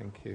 Thank you.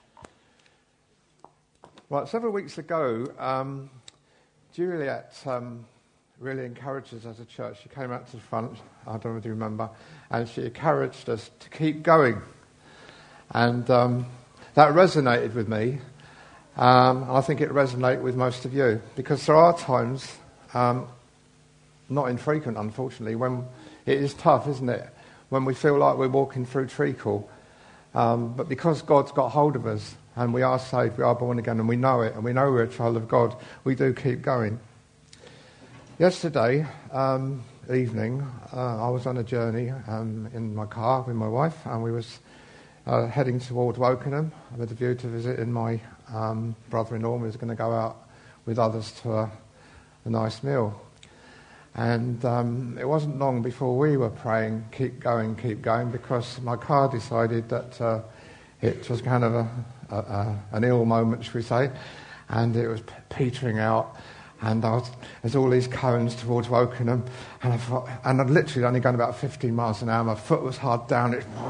Right, several weeks ago, Juliet really encouraged us as a church. She came out to the front, I don't know if you remember, and she encouraged us to keep going. And that resonated with me. I think it resonates with most of you, because there are times, not infrequent unfortunately, when it is tough, isn't it? When we feel like we're walking through treacle. But because God's got hold of us, and we are saved, we are born again, and we know it, and we know we're a child of God, we do keep going. Yesterday evening, I was on a journey in my car with my wife, and we was heading toward Wokingham with a view to visiting my brother-in-law. We was going to go out with others to a nice meal. And it wasn't long before we were praying, keep going, because my car decided that it was kind of an ill moment, shall we say, and it was petering out. And there's all these cones towards Wokingham, and I'd literally only gone about 15 miles an hour. My foot was hard down,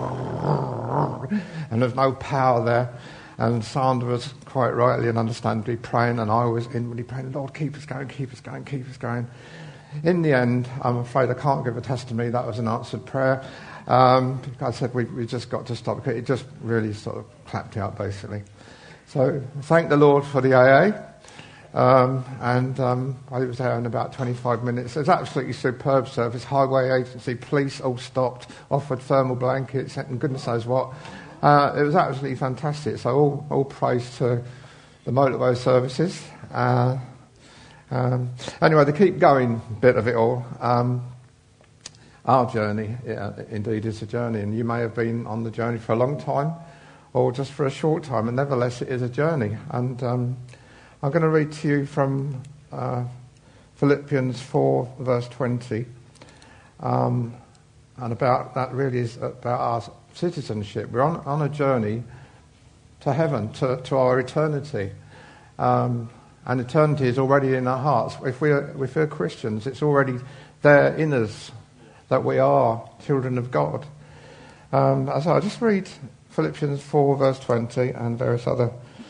and there's no power there. And Sandra was quite rightly and understandably praying, and I was inwardly praying, Lord, keep us going, keep us going, keep us going. In the end, I'm afraid I can't give a testimony. That was an answered prayer. I said we just got to stop. It just really sort of clapped out, basically. So thank the Lord for the AA. I was there in about 25 minutes. It was absolutely superb service. Highway agency, police all stopped, offered thermal blankets, and goodness knows what. It was absolutely fantastic. So all praise to the motorway services. Anyway, the keep going bit of it all, our journey, indeed, is a journey, and you may have been on the journey for a long time or just for a short time, and nevertheless it is a journey. And I'm going to read to you from Philippians 4 verse 20, and about that really is about our citizenship. We're on a journey to heaven, to our eternity. And eternity is already in our hearts. If we're Christians, it's already there in us that we are children of God. So I'll just read Philippians 4 verse 20 and various other.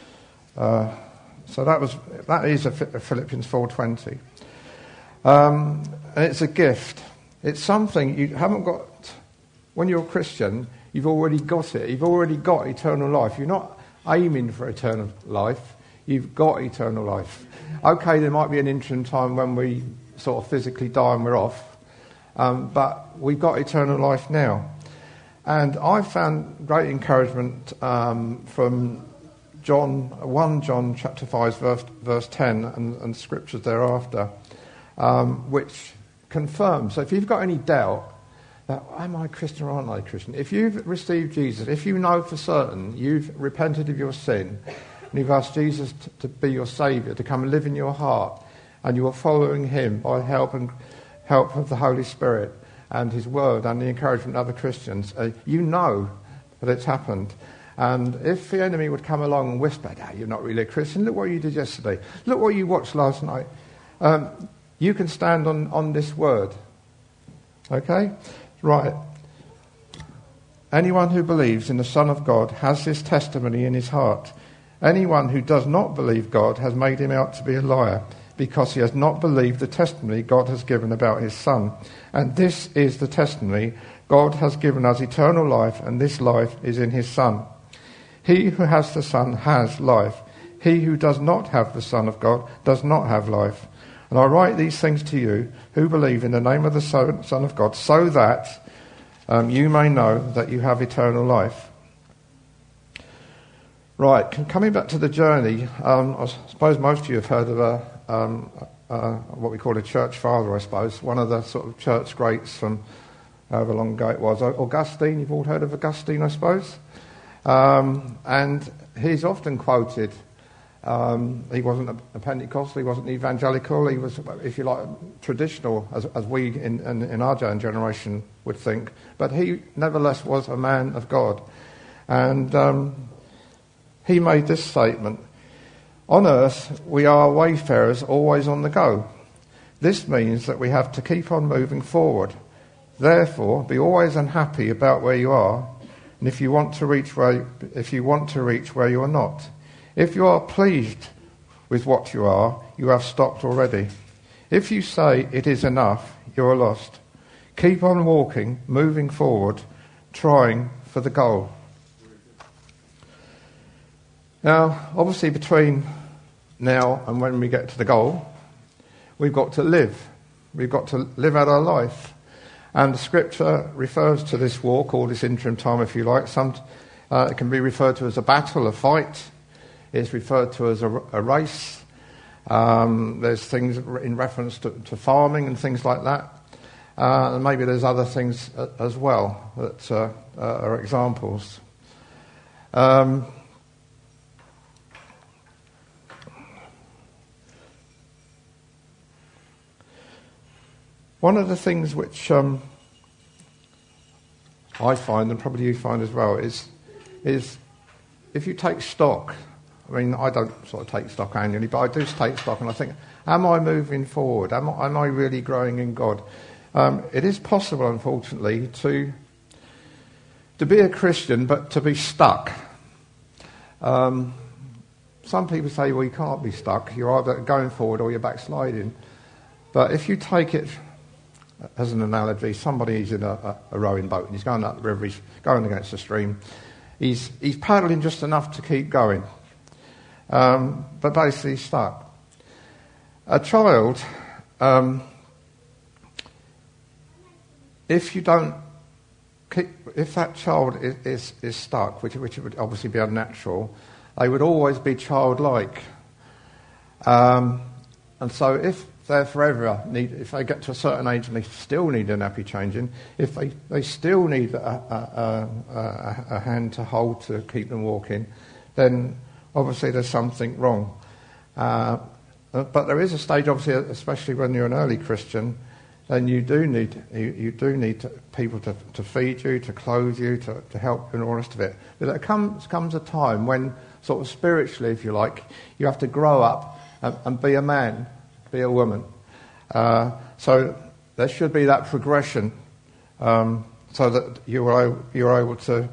So that is a Philippians 4:20. And it's a gift. It's something you haven't got. When you're a Christian, you've already got it. You've already got eternal life. You're not aiming for eternal life. You've got eternal life. Okay, there might be an interim time when we sort of physically die and we're off, but we've got eternal life now. And I found great encouragement from 1 John chapter 5 verse 10 and scriptures thereafter, which confirms. So if you've got any doubt that, am I Christian or aren't I Christian? If you've received Jesus, if you know for certain you've repented of your sin, and you've asked Jesus to be your Saviour, to come and live in your heart, and you are following him by help of the Holy Spirit and his word and the encouragement of other Christians, you know that it's happened. And if the enemy would come along and whisper, you're not really a Christian, look what you did yesterday, look what you watched last night, you can stand on this word. Okay? Right. Anyone who believes in the Son of God has this testimony in his heart. Anyone who does not believe God has made him out to be a liar, because he has not believed the testimony God has given about his Son. And this is the testimony: God has given us eternal life, and this life is in his Son. He who has the Son has life. He who does not have the Son of God does not have life. And I write these things to you who believe in the name of the Son of God, so that you may know that you have eternal life. Right, coming back to the journey, I suppose most of you have heard of what we call a church father, I suppose, one of the sort of church greats from however long ago it was. Augustine, you've all heard of Augustine, I suppose? And he's often quoted. He wasn't a Pentecostal, he wasn't evangelical, he was, if you like, traditional, as we in our generation would think. But he nevertheless was a man of God. And he made this statement: on earth, we are wayfarers, always on the go. This means that we have to keep on moving forward. Therefore, be always unhappy about where you are. and if you want to reach where you are not. If you are pleased with what you are, you have stopped already. If you say it is enough, you are lost. Keep on walking, moving forward, trying for the goal. Now, obviously between now and when we get to the goal, we've got to live. We've got to live out our life. And the scripture refers to this walk, or this interim time, if you like. It can be referred to as a battle, a fight. It's referred to as a race. There's things in reference to farming and things like that. And maybe there's other things as well that are examples. One of the things which I find, and probably you find as well, is if you take stock. I mean, I don't sort of take stock annually, but I do take stock, and I think, am I moving forward? Am I really growing in God? It is possible, unfortunately, to be a Christian, but to be stuck. Some people say, well, you can't be stuck. You're either going forward or you're backsliding. But if you take it as an analogy, somebody's in a rowing boat and he's going up the river, he's going against the stream. He's paddling just enough to keep going. But basically he's stuck. A child, if that child is stuck, which would obviously be unnatural, they would always be childlike. And so if they're forever if they get to a certain age and they still need a nappy changing, if they still need a hand to hold to keep them walking, then obviously there's something wrong. But there is a stage, obviously, especially when you're an early Christian, then you do need people to feed you, to clothe you, to help you and all the rest of it. But there comes a time when, sort of spiritually, if you like, you have to grow up and be a man, be a woman. So there should be that progression, so that you're able to,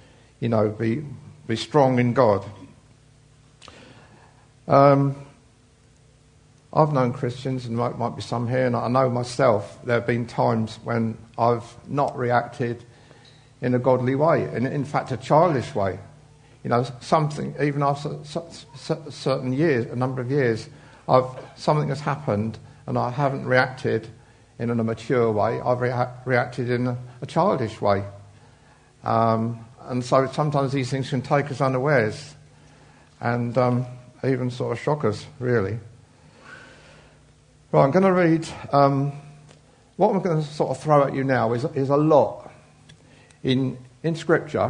be strong in God. I've known Christians, and might be some here, and I know myself, there have been times when I've not reacted in a godly way, and in fact a childish way. Something, even after certain years, a number of years, something has happened and I haven't reacted in a mature way. I've reacted in a childish way. And so sometimes these things can take us unawares and even sort of shock us, really. Right, I'm going to read, what I'm going to sort of throw at you now is a lot in Scripture,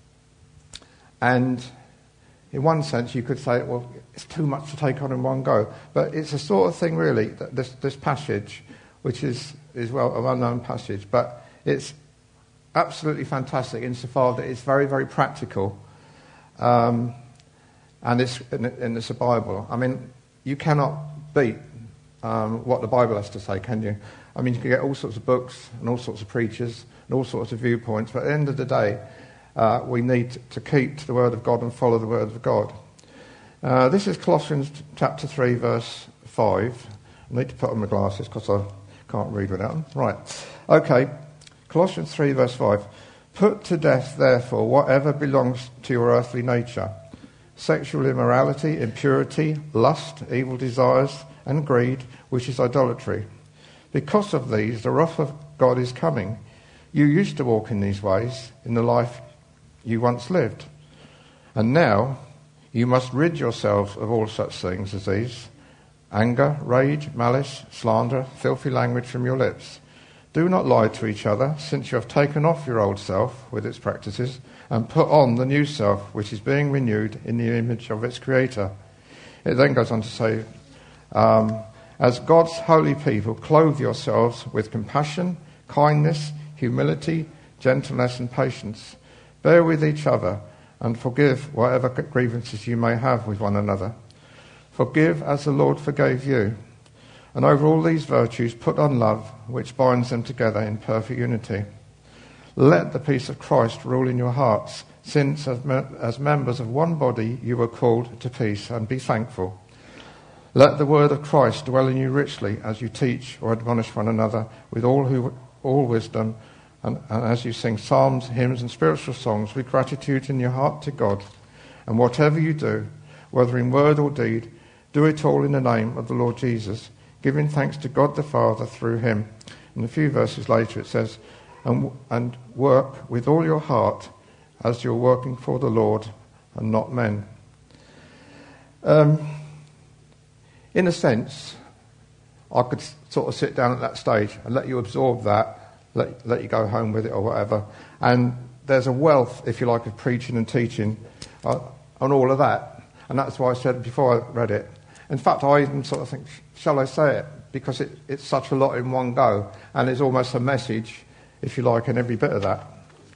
and in one sense you could say, well, it's too much to take on in one go, but it's a sort of thing really, that this passage, which is well an unknown passage, but it's absolutely fantastic insofar that it's very, very practical, and it's a Bible. I mean, you cannot beat what the Bible has to say, can you? I mean, you can get all sorts of books and all sorts of preachers and all sorts of viewpoints, but at the end of the day, we need to keep to the Word of God and follow the Word of God. This is Colossians chapter 3, verse 5. I need to put on my glasses because I can't read without them. Right. Okay. Colossians 3, verse 5. Put to death, therefore, whatever belongs to your earthly nature: sexual immorality, impurity, lust, evil desires, and greed, which is idolatry. Because of these, the wrath of God is coming. You used to walk in these ways in the life you once lived. And now you must rid yourselves of all such things as these: anger, rage, malice, slander, filthy language from your lips. Do not lie to each other, since you have taken off your old self with its practices and put on the new self, which is being renewed in the image of its creator. It then goes on to say, as God's holy people, clothe yourselves with compassion, kindness, humility, gentleness, and patience. Bear with each other and forgive whatever grievances you may have with one another. Forgive as the Lord forgave you. And over all these virtues put on love, which binds them together in perfect unity. Let the peace of Christ rule in your hearts, since as members of one body you were called to peace, and be thankful. Let the word of Christ dwell in you richly as you teach or admonish one another with all wisdom, and as you sing psalms, hymns and spiritual songs with gratitude in your heart to God. And whatever you do, whether in word or deed, do it all in the name of the Lord Jesus, giving thanks to God the Father through him. And a few verses later it says, and work with all your heart as you're working for the Lord and not men. In a sense, I could sort of sit down at that stage and let you absorb that, let you go home with it or whatever. And there's a wealth, if you like, of preaching and teaching on all of that. And that's why I said before I read it. In fact, I even sort of think, shall I say it? Because it's such a lot in one go. And there's almost a message, if you like, in every bit of that.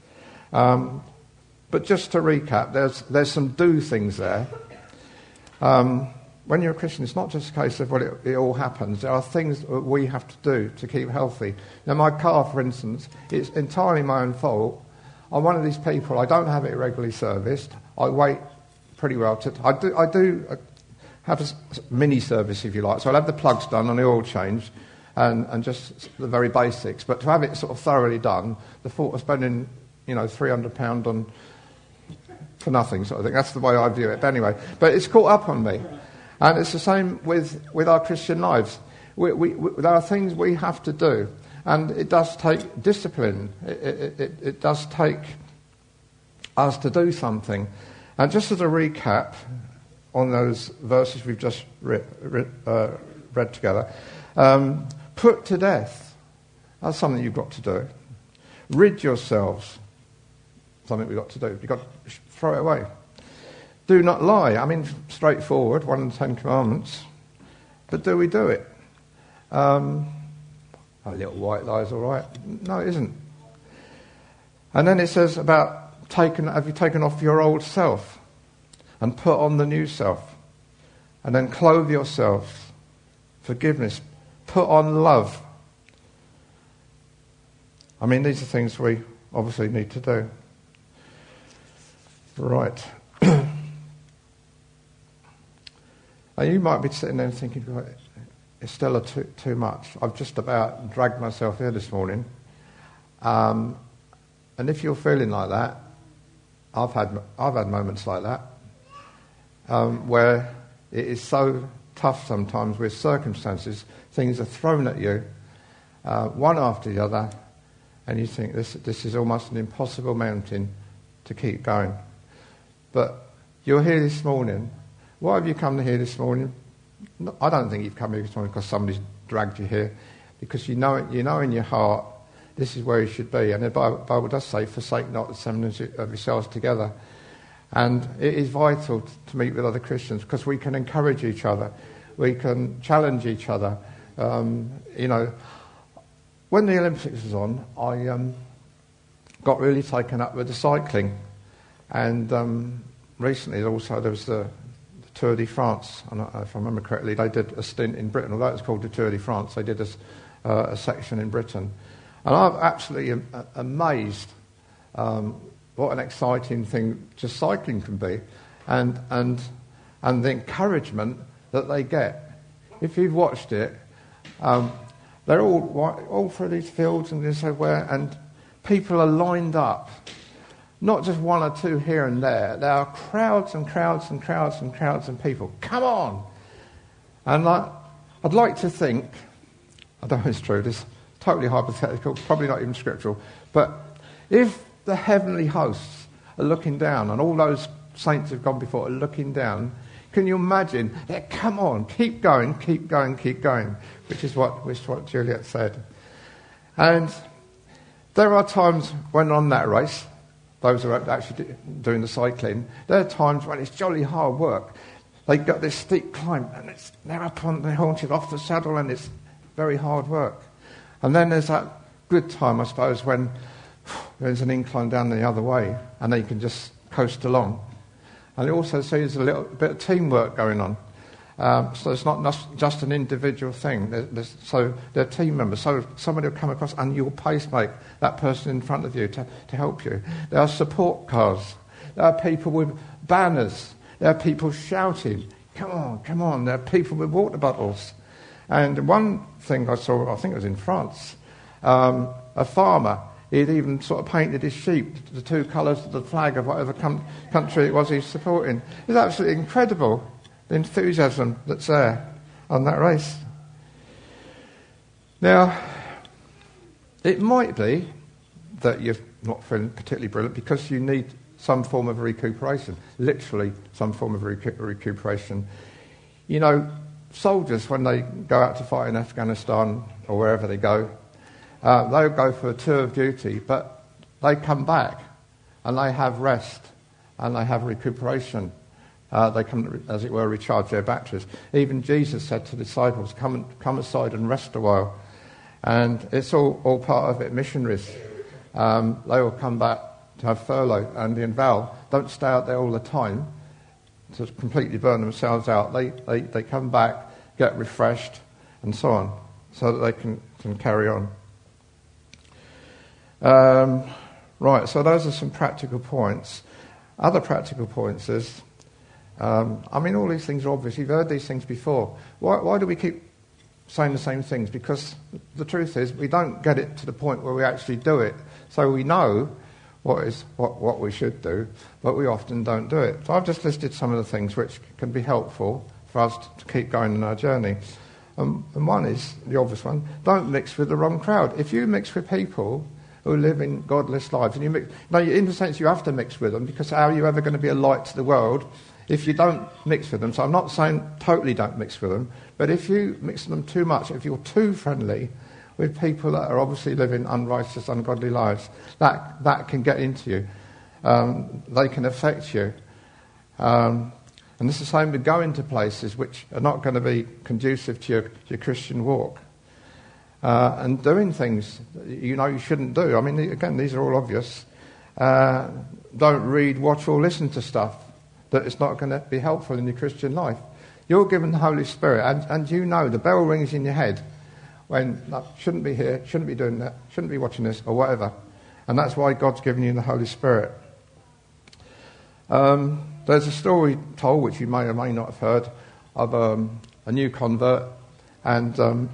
But just to recap, there's some do things there. When you're a Christian, it's not just a case of, well, it all happens. There are things that we have to do to keep healthy. Now, my car, for instance, it's entirely my own fault. I'm one of these people, I don't have it regularly serviced. I wait pretty well. I do have a mini service, if you like. So I'll have the plugs done and the oil changed and just the very basics. But to have it sort of thoroughly done, the thought of spending, £300 on for nothing sort of thing. That's the way I view it. But anyway, it's caught up on me. And it's the same with our Christian lives. There are things we have to do. And it does take discipline. It does take us to do something. And just as a recap on those verses we've just read together, put to death. That's something you've got to do. Rid yourselves. Something we've got to do. You've got to throw it away. Do not lie. I mean, straightforward, one of the 10 Commandments. But do we do it? A little white lie is all right. No, it isn't. And then it says about have you taken off your old self and put on the new self? And then clothe yourselves. Forgiveness. Put on love. I mean, these are things we obviously need to do. Right. Now, you might be sitting there thinking, it's still too much. I've just about dragged myself here this morning. And if you're feeling like that, I've had moments like that, where it is so tough sometimes with circumstances. Things are thrown at you, one after the other, and you think this is almost an impossible mountain to keep going. But you're here this morning. Why have you come here this morning? I don't think you've come here this morning because somebody's dragged you here, because you know in your heart this is where you should be. And the Bible does say, forsake not the assembling of yourselves together. And it is vital to meet with other Christians because we can encourage each other. We can challenge each other. When the Olympics was on, I got really taken up with the cycling. And recently also there was the Tour de France. And if I remember correctly, they did a stint in Britain. Although it's called the Tour de France, they did a section in Britain. And I'm absolutely amazed what an exciting thing just cycling can be, and the encouragement that they get. If you've watched it, they're all through these fields and this everywhere, and people are lined up, not just one or two here and there. There are crowds and crowds and crowds and crowds of people. Come on! And I'd like to think, I don't know if it's true, this is totally hypothetical, probably not even scriptural, but if the heavenly hosts are looking down and all those saints who've gone before are looking down, can you imagine? Come on, keep going, keep going, keep going, which is what Juliet said. And there are times when on that race, those who are actually doing the cycling, there are times when it's jolly hard work. They've got this steep climb and they're up on the haunches, off the saddle, and it's very hard work. And then there's that good time, I suppose, when there's an incline down the other way and they can just coast along. And it also sees a little bit of teamwork going on. So it's not just an individual thing. So they're team members. So somebody will come across and you'll pacemate that person in front of you to help you. There are support cars. There are people with banners. There are people shouting, come on, come on. There are people with water bottles. And one thing I saw, I think it was in France, a farmer, he'd even sort of painted his sheep the two colours of the flag of whatever country it was he's supporting. It's absolutely incredible, the enthusiasm that's there on that race. Now, it might be that you're not feeling particularly brilliant because you need some form of recuperation, literally some form of recuperation. You know, soldiers, when they go out to fight in Afghanistan or wherever they go, they'll go for a tour of duty, but they come back and they have rest and they have recuperation. They can, as it were, recharge their batteries. Even Jesus said to the disciples, come aside and rest a while. And it's all part of it. Missionaries, they will come back to have furlough, and the inval don't stay out there all the time to completely burn themselves out. They come back, get refreshed, and so on, so that they can carry on. Right, so those are some practical points. Other practical points is, all these things are obvious. You've heard these things before. Why do we keep saying the same things? Because the truth is we don't get it to the point where we actually do it. So we know what we should do, but we often don't do it. So I've just listed some of the things which can be helpful for us to keep going on our journey. And one is, the obvious one, don't mix with the wrong crowd. If you mix with people who live in godless lives, and you mix, now in a sense you have to mix with them, because how are you ever going to be a light to the world if you don't mix with them? So I'm not saying totally don't mix with them, but if you mix them too much, if you're too friendly with people that are obviously living unrighteous, ungodly lives, that can get into you. They can affect you. And it's the same with going to places which are not going to be conducive to your Christian walk. And doing things you know you shouldn't do. I mean, again, these are all obvious. Don't read, watch, or listen to stuff that is not going to be helpful in your Christian life. You're given the Holy Spirit, and you know the bell rings in your head when, no, shouldn't be here, shouldn't be doing that, shouldn't be watching this, or whatever. And that's why God's given you the Holy Spirit. There's a story told, which you may or may not have heard, of a new convert, and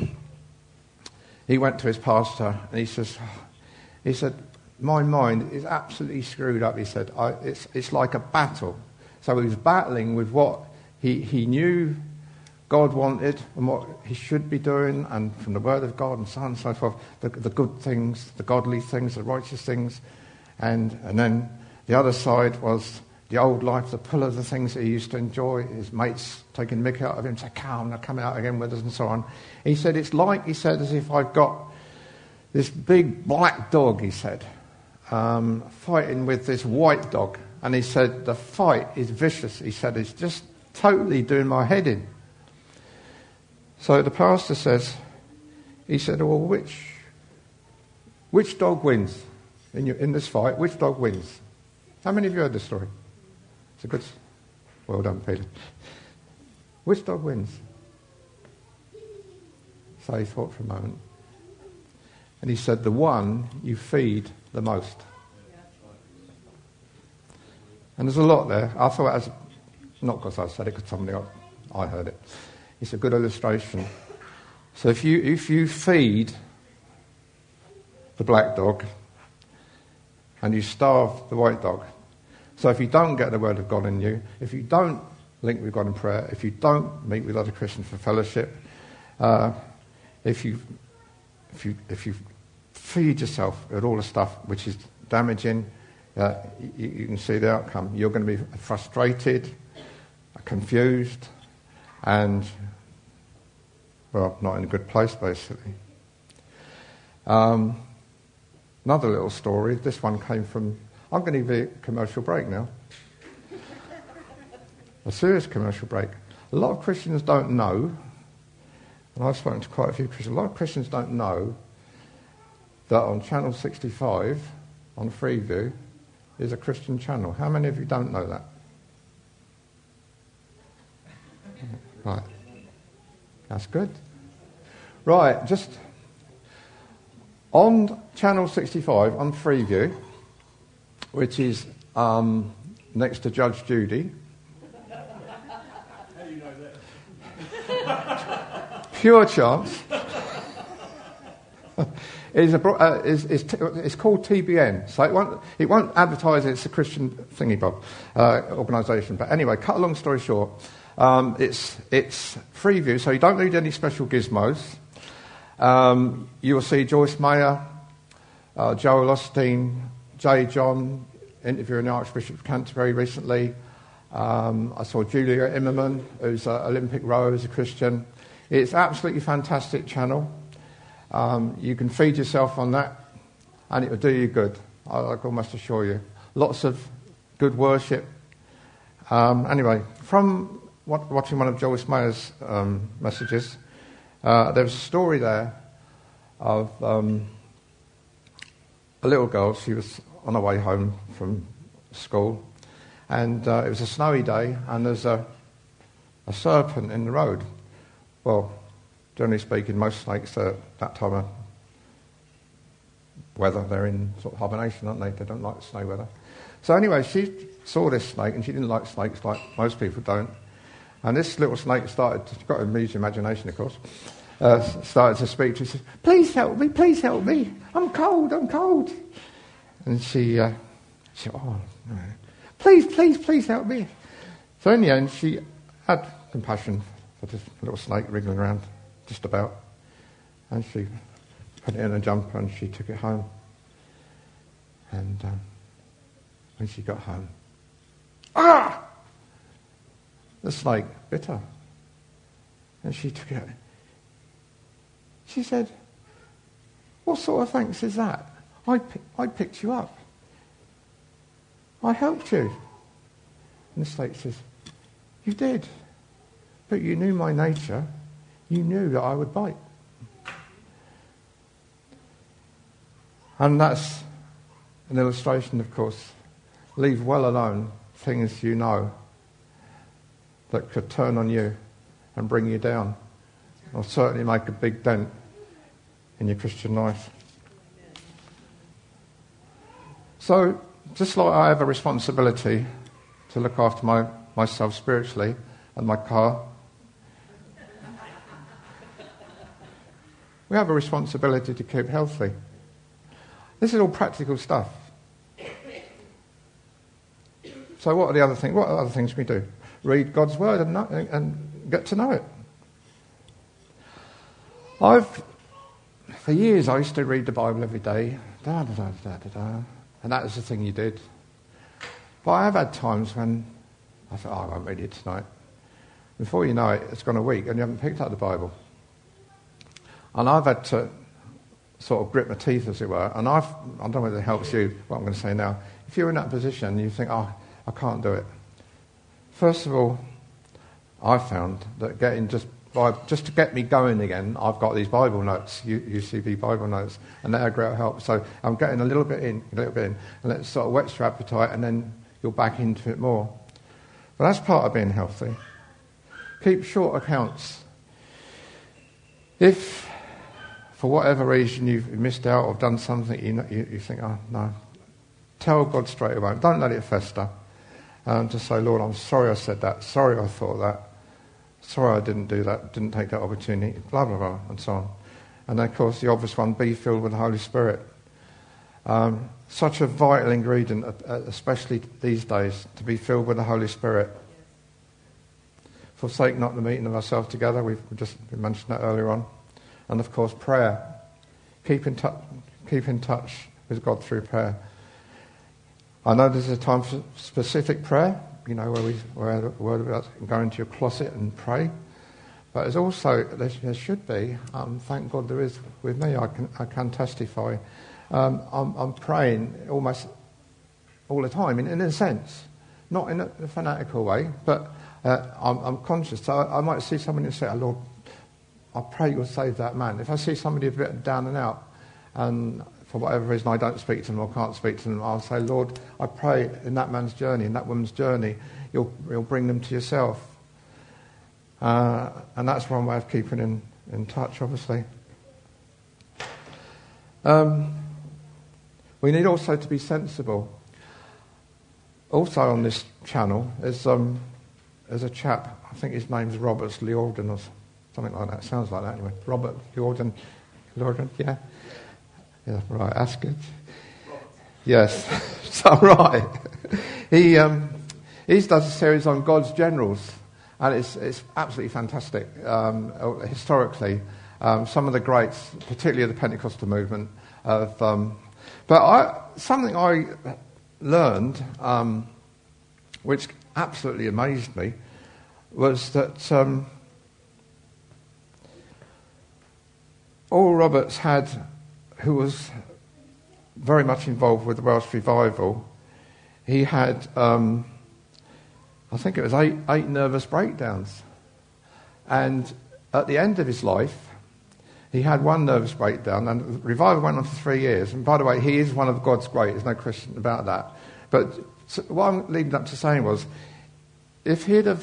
he went to his pastor, and he said, my mind is absolutely screwed up, he said. It's like a battle. So he was battling with what he knew God wanted and what he should be doing, and from the Word of God and so on and so forth, the good things, the godly things, the righteous things. And then the other side was the old life, the pull of the things that he used to enjoy, his mates taking mick out of him, say, come out again with us, and so on. He said, it's like, he said, as if I've got this big black dog, he said, fighting with this white dog. And he said, the fight is vicious. He said, it's just totally doing my head in. So the pastor says, he said, well, which dog wins in this fight? Which dog wins? How many of you heard this story? It's a good, well done, Peter. Which dog wins? So he thought for a moment. And he said, the one you feed the most. And there's a lot there. I thought, not because I said it, because somebody else, I heard it. It's a good illustration. So if you feed the black dog and you starve the white dog, so if you don't get the Word of God in you, if you don't link with God in prayer, if you don't meet with other Christians for fellowship, if you feed yourself with all the stuff which is damaging, you can see the outcome. You're going to be frustrated, confused, and, well, not in a good place, basically. Another little story. This one came from... I'm going to give you a commercial break now. A serious commercial break. A lot of Christians don't know, and I've spoken to quite a few Christians, a lot of Christians don't know that on Channel 65, on Freeview, is a Christian channel. How many of you don't know that? Right. That's good. Right, just on Channel 65 on Freeview, which is next to Judge Judy. How do you know that? Pure chance. It's called TBN, so it won't advertise it's a Christian thingy-bob organisation. But anyway, cut a long story short, it's Freeview, so you don't need any special gizmos. You will see Joyce Meyer, Joel Osteen, J. John interviewing the Archbishop of Canterbury recently. I saw Julia Immerman, who's an Olympic rower, who's a Christian. It's absolutely fantastic channel. You can feed yourself on that, and it will do you good, I can almost assure you. Lots of good worship. Anyway, from watching one of Joyce Meyer's messages, there was a story there of a little girl. She was on her way home from school, and it was a snowy day, and there's a serpent in the road. Well, generally speaking, most snakes at that time of weather, they're in sort of hibernation, aren't they? They don't like snow weather. So anyway, she saw this snake, and she didn't like snakes like most people don't. And this little snake started, she's got a huge imagination, of course, started to speak to her. She said, please help me, I'm cold. And she said, oh, no. Please help me. So in the end, she had compassion for this little snake wriggling around, just about. And she put it in a jumper and she took it home. And when she got home, the snake bit her. And she took it. She said, what sort of thanks is that? I picked you up. I helped you. And the snake says, you did. But you knew my nature. You knew that I would bite. And that's an illustration, of course. Leave well alone things you know that could turn on you and bring you down, or certainly make a big dent in your Christian life. So, just like I have a responsibility to look after myself spiritually and my car, we have a responsibility to keep healthy. This is all practical stuff. So what are the other things? What other things can we do? Read God's Word and get to know it. For years, I used to read the Bible every day, and that was the thing you did. But I have had times when I thought, I won't read it tonight. Before you know it, it's gone a week and you haven't picked up the Bible. And I've had to sort of grit my teeth, as it were, and I don't know whether it helps you, what I'm going to say now. If you're in that position, you think, I can't do it. First of all, I found that just to get me going again, I've got these Bible notes, UCB Bible notes, and they're a great help. So I'm getting a little bit in, and it sort of whets your appetite, and then you're back into it more. But that's part of being healthy. Keep short accounts. If, for whatever reason, you've missed out or done something, you think, no, tell God straight away. Don't let it fester. Just say, Lord, I'm sorry I said that. Sorry I thought that. Sorry I didn't do that, didn't take that opportunity, blah, blah, blah, and so on. And then, of course, the obvious one, be filled with the Holy Spirit. Such a vital ingredient, especially these days, to be filled with the Holy Spirit. Forsake not the meeting of ourselves together. We mentioned that earlier on. And, of course, prayer. Keep in touch with God through prayer. I know there's a time for specific prayer, where the word about go into your closet and pray. But there's also, there should be, thank God there is with me, I can testify. I'm praying almost all the time, in a sense. Not in a fanatical way, but I'm conscious. So I might see somebody and say, oh, Lord, I pray you'll save that man. If I see somebody a bit down and out, and for whatever reason I don't speak to them or can't speak to them, I'll say, Lord, I pray in that man's journey, in that woman's journey, you'll bring them to yourself. And that's one way of keeping in touch, obviously. We need also to be sensible. Also on this channel is there's a chap, I think his name's Robert Liorden or something like that. Sounds like that anyway. Robert Liorden, yeah? Yeah, right, that's good. Yes, so right. He does a series on God's generals, and it's absolutely fantastic. Historically, some of the greats, particularly of the Pentecostal movement, something I learned, which absolutely amazed me, was that Oral Roberts had, who was very much involved with the Welsh revival, he had, I think it was eight nervous breakdowns. And at the end of his life, he had one nervous breakdown, and the revival went on for 3 years. And by the way, he is one of God's great, there's no question about that. But what I'm leading up to saying was, if he'd have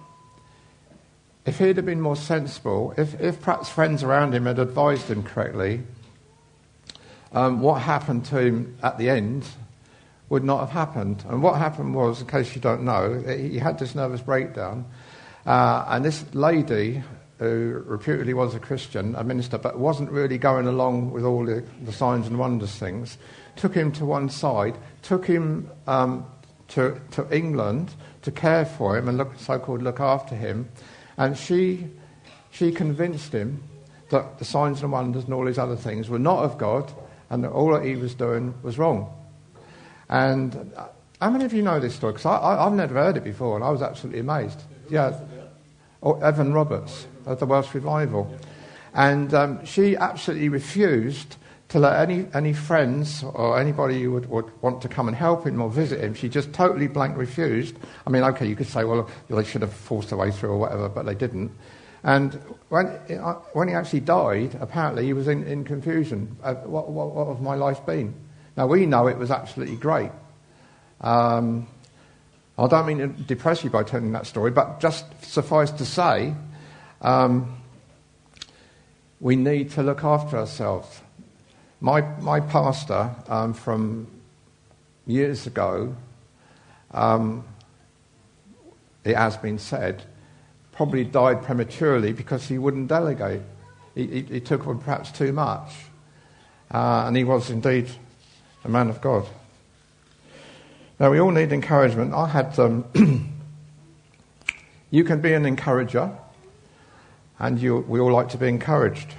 been more sensible, if perhaps friends around him had advised him correctly, what happened to him at the end would not have happened. And what happened was, in case you don't know, he had this nervous breakdown, and this lady, who reputedly was a Christian, a minister, but wasn't really going along with all the signs and wonders things, took him to one side, took him to England to care for him and so-called look after him, and she convinced him that the signs and wonders and all these other things were not of God, and that all that he was doing was wrong. And how many of you know this story? Because I've never heard it before, and I was absolutely amazed. Yeah, Evan Roberts of the Welsh Revival. And she absolutely refused to let any friends or anybody who would want to come and help him or visit him. She just totally blank refused. I mean, okay, you could say, well, they should have forced their way through or whatever, but they didn't. And when he actually died, apparently he was in confusion. What have my life been? Now, we know it was absolutely great. I don't mean to depress you by telling that story, but just suffice to say, we need to look after ourselves. My pastor from years ago, it has been said, probably died prematurely because he wouldn't delegate. He took on perhaps too much. And he was indeed a man of God. Now, we all need encouragement. I had... you can be an encourager, and we all like to be encouraged.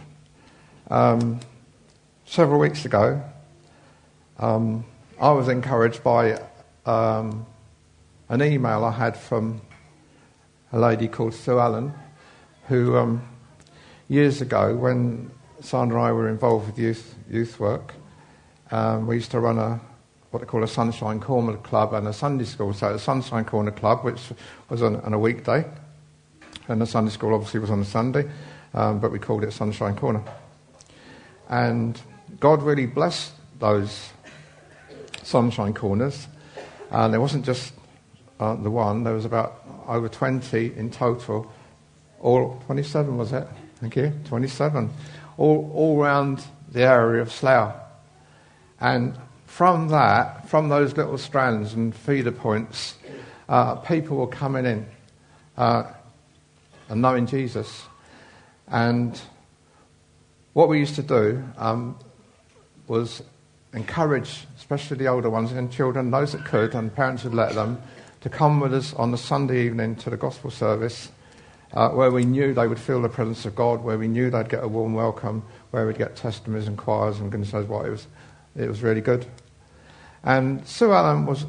Several weeks ago, I was encouraged by an email I had from a lady called Sue Allen, who years ago, when Sandra and I were involved with youth work, we used to run what they call a Sunshine Corner Club and a Sunday school. So the Sunshine Corner Club, which was on a weekday, and the Sunday school obviously was on a Sunday, but we called it Sunshine Corner. And God really blessed those Sunshine Corners. And there wasn't just the one, there was about over 20 in total. All 27 was it? Thank you. 27. All around the area of Slough. And from those little strands and feeder points, people were coming in and knowing Jesus. And what we used to do was encourage, especially the older ones and children, those that could, and parents would let them, to come with us on the Sunday evening to the gospel service, where we knew they would feel the presence of God, where we knew they'd get a warm welcome, where we'd get testimonies and choirs, and goodness knows what. It was really good. And Sue Allen was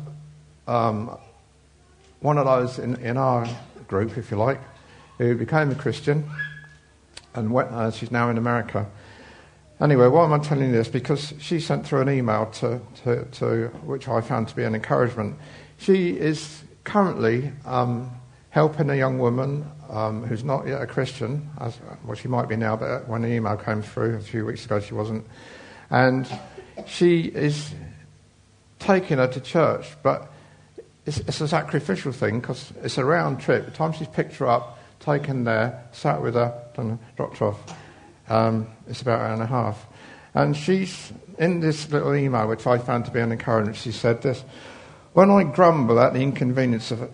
one of those in our group, if you like, who became a Christian, and she's now in America. Anyway, why am I telling you this? Because she sent through an email to which I found to be an encouragement. She is currently helping a young woman who's not yet a Christian, well, she might be now, but when the email came through a few weeks ago, she wasn't. And she is taking her to church, but it's a sacrificial thing because it's a round trip. The time she's picked her up taken there, sat with her, dropped off. It's about an hour and a half. And she's, in this little email, which I found to be an encouragement, she said this: when I grumble at the inconvenience of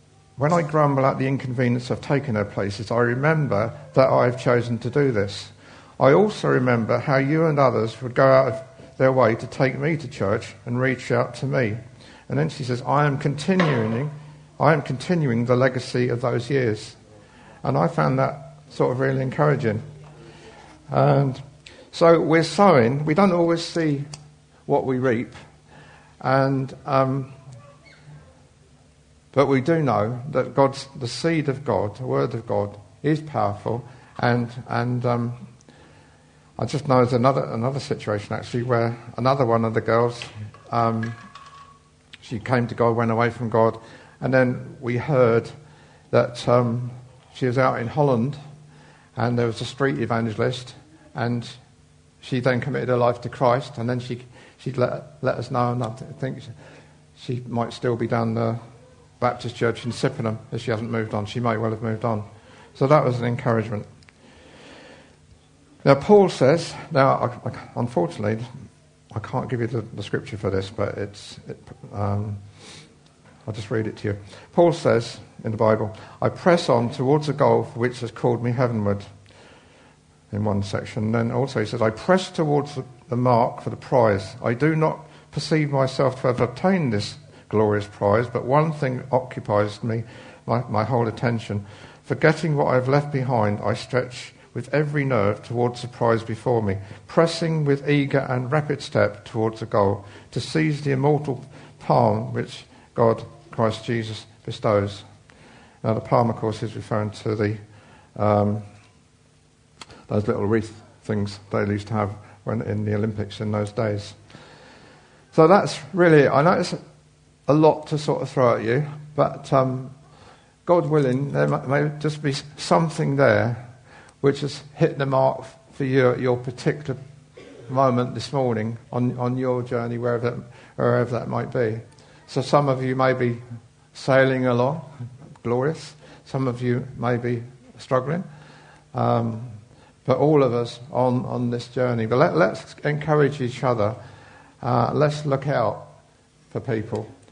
taking her places, I remember that I have chosen to do this. I also remember how you and others would go out of their way to take me to church and reach out to me. And then she says, I am continuing the legacy of those years. And I found that sort of really encouraging. And so we're sowing. We don't always see what we reap. And but we do know that the seed of God, the word of God, is powerful. And I just know there's another situation actually where another one of the girls, she came to God, went away from God, and then we heard that she was out in Holland, and there was a street evangelist, and she then committed her life to Christ, and then she'd let us know, and I think she might still be down the Baptist church in Sippenham if she hasn't moved on. She might well have moved on. So that was an encouragement. Now, Paul says, unfortunately, I can't give you the scripture for this, but I'll just read it to you. Paul says in the Bible, I press on towards a goal for which has called me heavenward, in one section. And then also he says, I press towards the mark for the prize. I do not perceive myself to have obtained this glorious prize, but one thing occupies me, my whole attention. Forgetting what I have left behind, I stretch with every nerve towards the prize before me, pressing with eager and rapid step towards the goal, to seize the immortal palm which God, Christ Jesus, bestows. Now the palm, of course, is referring to those little wreath things they used to have when in the Olympics in those days. So that's really, I know it's a lot to sort of throw at you, but God willing, there may just be something there which has hit the mark for you at your particular moment this morning on your journey, wherever that might be. So some of you may be sailing along, glorious. Some of you may be struggling. But all of us on this journey. But let's encourage each other. Let's look out for people.